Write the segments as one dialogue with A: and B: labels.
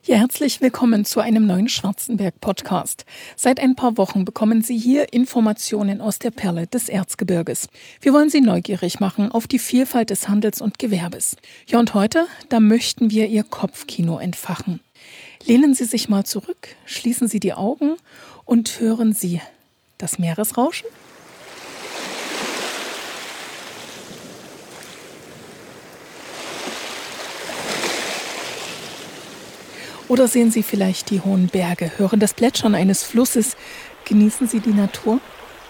A: Ja, herzlich willkommen zu einem neuen Schwarzenberg-Podcast. Seit ein paar Wochen bekommen Sie hier Informationen aus der Perle des Erzgebirges. Wir wollen Sie neugierig machen auf die Vielfalt des Handels und Gewerbes. Ja, und heute, da möchten wir Ihr Kopfkino entfachen. Lehnen Sie sich mal zurück, schließen Sie die Augen und hören Sie das Meeresrauschen? Oder sehen Sie vielleicht die hohen Berge, hören das Plätschern eines Flusses, genießen Sie die Natur?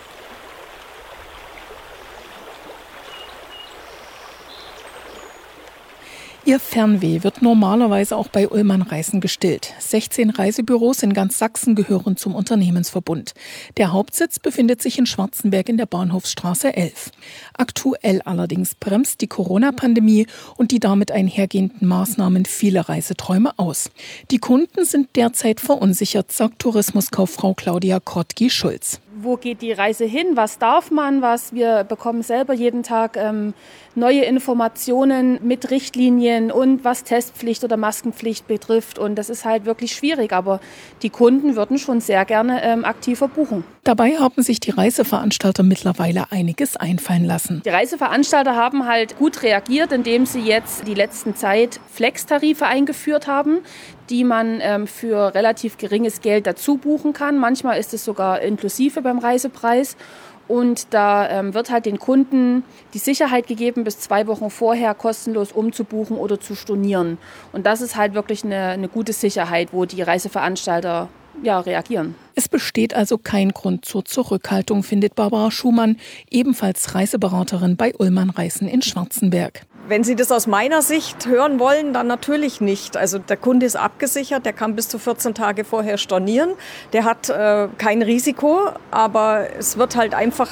A: Ihr Fernweh wird normalerweise auch bei Ullmann Reisen gestillt. 16 Reisebüros in ganz Sachsen gehören zum Unternehmensverbund. Der Hauptsitz befindet sich in Schwarzenberg in der Bahnhofsstraße 11. Aktuell allerdings bremst die Corona-Pandemie und die damit einhergehenden Maßnahmen viele Reiseträume aus. Die Kunden sind derzeit verunsichert, sagt Tourismuskauffrau Claudia Krottgi-Schulz.
B: Wo geht die Reise hin? Was darf man? Wir bekommen selber jeden Tag neue Informationen mit Richtlinien und was Testpflicht oder Maskenpflicht betrifft. Und das ist halt wirklich schwierig. Aber die Kunden würden schon sehr gerne aktiver buchen.
A: Dabei haben sich die Reiseveranstalter mittlerweile einiges einfallen lassen.
B: Die Reiseveranstalter haben halt gut reagiert, indem sie jetzt die letzten Zeit Flex-Tarife eingeführt haben, die man für relativ geringes Geld dazu buchen kann. Manchmal ist es sogar inklusive beim Reisepreis. Und da wird halt den Kunden die Sicherheit gegeben, bis 2 Wochen vorher kostenlos umzubuchen oder zu stornieren. Und das ist halt wirklich eine gute Sicherheit, wo die Reiseveranstalter reagieren.
A: Es besteht also kein Grund zur Zurückhaltung, findet Barbara Schumann, ebenfalls Reiseberaterin bei Ullmann Reisen in Schwarzenberg.
C: Wenn Sie das aus meiner Sicht hören wollen, dann natürlich nicht. Also der Kunde ist abgesichert, der kann bis zu 14 Tage vorher stornieren. Der hat kein Risiko, aber es wird halt einfach,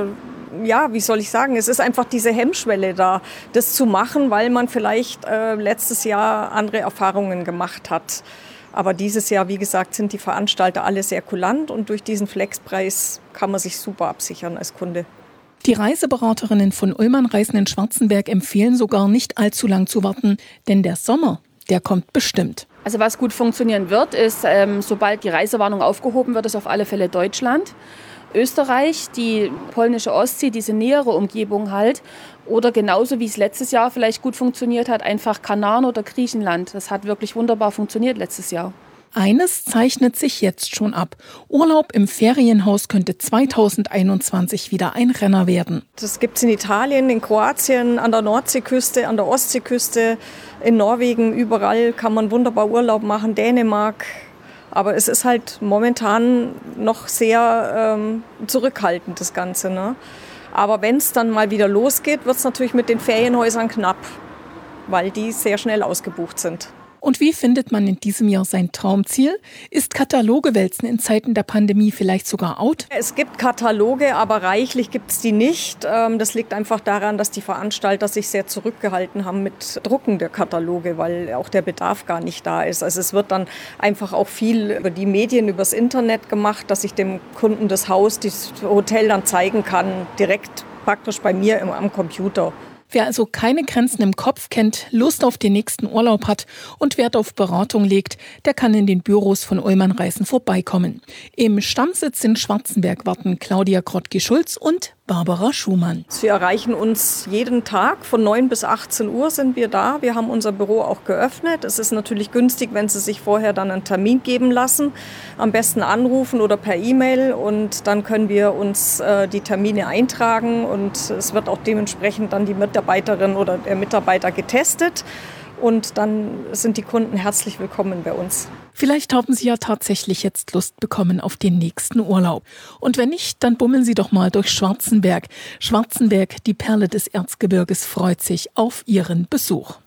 C: wie soll ich sagen, es ist einfach diese Hemmschwelle da, das zu machen, weil man vielleicht letztes Jahr andere Erfahrungen gemacht hat. Aber dieses Jahr, wie gesagt, sind die Veranstalter alle sehr kulant und durch diesen Flexpreis kann man sich super absichern als Kunde.
A: Die Reiseberaterinnen von Ullmann Reisen in Schwarzenberg empfehlen sogar nicht allzu lang zu warten, denn der Sommer, der kommt bestimmt.
B: Also was gut funktionieren wird, ist, sobald die Reisewarnung aufgehoben wird, ist auf alle Fälle Deutschland, Österreich, die polnische Ostsee, diese nähere Umgebung halt. Oder genauso wie es letztes Jahr vielleicht gut funktioniert hat, einfach Kanaren oder Griechenland. Das hat wirklich wunderbar funktioniert letztes Jahr.
A: Eines zeichnet sich jetzt schon ab. Urlaub im Ferienhaus könnte 2021 wieder ein Renner werden.
C: Das gibt es in Italien, in Kroatien, an der Nordseeküste, an der Ostseeküste, in Norwegen, überall kann man wunderbar Urlaub machen, Dänemark. Aber es ist halt momentan noch sehr zurückhaltend, das Ganze, ne? Aber wenn es dann mal wieder losgeht, wird es natürlich mit den Ferienhäusern knapp, weil die sehr schnell ausgebucht sind.
A: Und wie findet man in diesem Jahr sein Traumziel? Ist Kataloge wälzen in Zeiten der Pandemie vielleicht sogar out?
C: Es gibt Kataloge, aber reichlich gibt es die nicht. Das liegt einfach daran, dass die Veranstalter sich sehr zurückgehalten haben mit Drucken der Kataloge, weil auch der Bedarf gar nicht da ist. Also es wird dann einfach auch viel über die Medien, übers Internet gemacht, dass ich dem Kunden das Haus, das Hotel dann zeigen kann, direkt praktisch bei mir am Computer.
A: Wer also keine Grenzen im Kopf kennt, Lust auf den nächsten Urlaub hat und Wert auf Beratung legt, der kann in den Büros von Ullmann Reisen vorbeikommen. Im Stammsitz in Schwarzenberg warten Claudia Krottgi-Schulz und Barbara Schumann.
C: Wir erreichen uns jeden Tag, von 9 bis 18 Uhr sind wir da. Wir haben unser Büro auch geöffnet. Es ist natürlich günstig, wenn Sie sich vorher dann einen Termin geben lassen. Am besten anrufen oder per E-Mail und dann können wir uns die Termine eintragen und es wird auch dementsprechend dann die Mitarbeiterin oder der Mitarbeiter getestet. Und dann sind die Kunden herzlich willkommen bei uns.
A: Vielleicht haben Sie ja tatsächlich jetzt Lust bekommen auf den nächsten Urlaub. Und wenn nicht, dann bummeln Sie doch mal durch Schwarzenberg. Schwarzenberg, die Perle des Erzgebirges, freut sich auf Ihren Besuch.